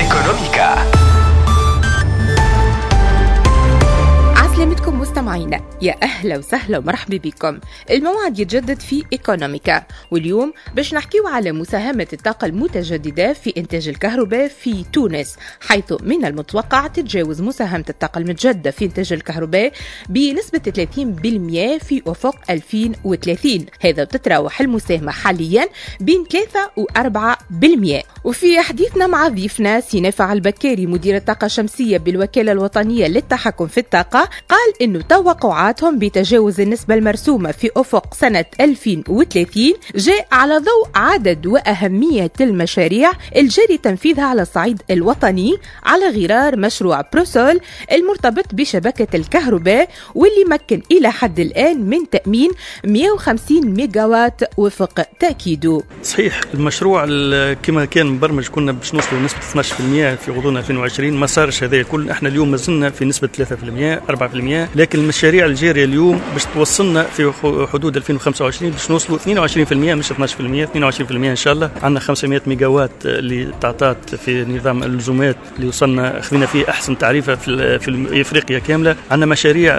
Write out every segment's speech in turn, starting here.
إيكونوميكا. عسلامتكم مستمعينا، يا أهلا وسهلا ومرحبا بكم. الموعد يتجدد في إيكونوميكا، واليوم باش نحكيو على مساهمة الطاقة المتجددة في إنتاج الكهرباء في تونس، حيث من المتوقع تتجاوز مساهمة الطاقة المتجددة في إنتاج الكهرباء بنسبة 30% في أفق 2030. هذا تتراوح المساهمة حاليا بين 3 و 4%. وفي حديثنا مع ضيفنا سينافع البكاري مدير الطاقة الشمسية بالوكالة الوطنية للتحكم في الطاقة، قال إنه توقعاتهم بتجاوز النسبة المرسومة في أفق سنة 2030 جاء على ضوء عدد وأهمية المشاريع الجاري تنفيذها على الصعيد الوطني، على غرار مشروع بروسول المرتبط بشبكة الكهرباء، واللي مكن إلى حد الآن من تأمين 150 ميجاوات وفق تأكيده. صحيح، المشروع كما كان مبرمج كنا باش نوصلوا نسبة 12% في غضون 2020، ما صارش هذا الكل. احنا اليوم ما زلنا في نسبة 3% 4%، لكن المشاريع الجارية اليوم باش توصلنا في حدود 2025 باش نوصلوا 22% مش 12%، 22% ان شاء الله. عندنا 500 ميجاوات اللي تعطات في نظام اللزومات اللي وصلنا خذينا فيه احسن تعريفة في افريقيا كاملة. عندنا مشاريع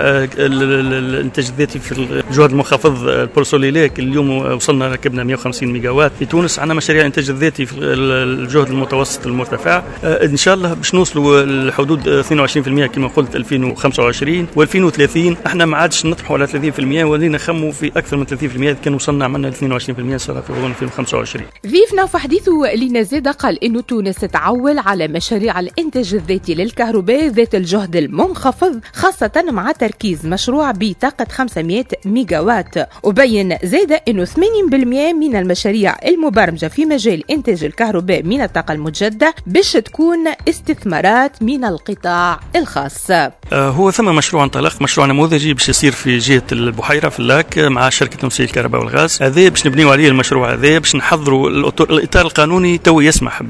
الانتاج الذاتي في الجهد المنخفض البورسوليليك، اليوم وصلنا ركبنا 150 ميجاوات في تونس. عندنا مشاريع الانتاج الذاتي في الجهد المتوسط المرتفع، ان شاء الله باش نوصلوا لحدود 22% كما قلت 2025 و2030. احنا ما عادش نطمحوا على 30%، ولينا نخموا في اكثر من 30%. كان وصلنا عملنا 22% صار في غضون 2025. ضيفنا في حديثه لنا زاد قال انه تونس تتعول على مشاريع الانتاج الذاتي للكهرباء ذات الجهد المنخفض، خاصة مع تركيز مشروع بطاقة 500 ميجاوات. وبين زاد انه 80% من المشاريع المبرمجة في مجال انتاج الكهرباء من الطاقة المتجددة باش تكون استثمارات من القطاع الخاص. هو ثم مشروع انطلق، مشروع نموذجي باش يصير في جهة البحيرة في اللاك مع شركة تونسية الكهرباء والغاز. هذا باش نبنيو عليه المشروع هذا، باش نحضروا الإطار القانوني تو يسمح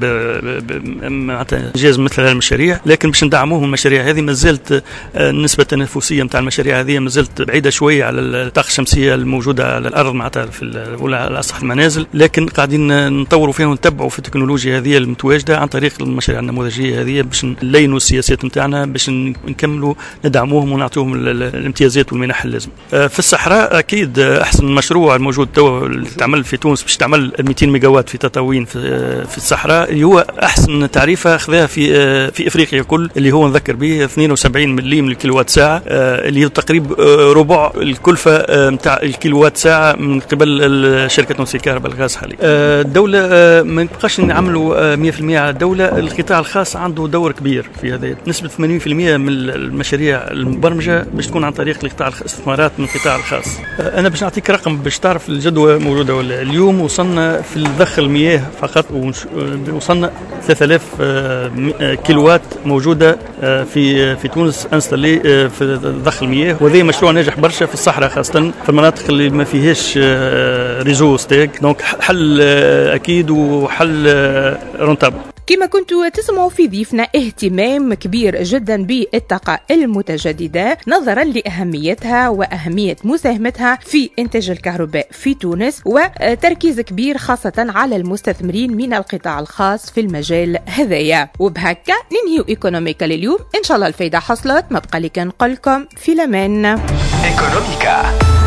بإنجاز مثل هذه المشاريع، لكن باش ندعموهم. المشاريع هذه ما زالت النسبة التنافسية نتاع المشاريع هذه ما زالت بعيدة شوية على الطاقة الشمسية الموجودة على الأرض معناتها ولا على سطح المنازل، لكن قاعدين نطوروا فيها ونتبعوا في التكنولوجيا هذه المتواجدة عن طريق المشاريع النموذجية هذه، باش نلينوا السياسات نتاعنا، باش نكملوا ندعموهم ونعطوهم الامتيازات والمنح اللازمة. في الصحراء أكيد أحسن مشروع الموجود تو اللي تعمل في تونس باش تعمل 200 ميجاوات في تطاوين في الصحراء، اللي هو أحسن تعريفة أخذها في إفريقيا كل، اللي هو نذكر به 72 مليم للكيلووات ساعة، اللي هي تقريبا ربع الكلفة متاع الكيلووات ساعة من قبل شركة تونسية الكهرباء والغاز حاليا. الدولة ما نبقاش نعملوا 100% على الدولة، القطاع الخاص عنده دور كبير في هذا. نسبة 80% من المشاريع المبرمجة باش تكون عن طريق القطاع الاستثمارات من القطاع الخاص. أنا باش نعطيك رقم باش تعرف الجدوى موجودة ولا. اليوم وصلنا في الضخ المياه فقط وصلنا 3000 كيلووات موجودة في تونس انستالي في ضخ المياه، وهذا مشروع ناجح برشا في الصحراء، خاصة في المناطق اللي ما فيهاش ريزو ستيك. دونك حل أكيد وحل رونتابل. كما كنتوا تسمعوا في ضيفنا اهتمام كبير جدا بالطاقة المتجددة نظرا لأهميتها وأهمية مساهمتها في إنتاج الكهرباء في تونس، وتركيز كبير خاصة على المستثمرين من القطاع الخاص في المجال هذايا. وبهكا ننهي إيكونوميكا لليوم، إن شاء الله الفايدة حصلت. ما بقى لي كنقول لكم في الأمان. إيكونوميكا.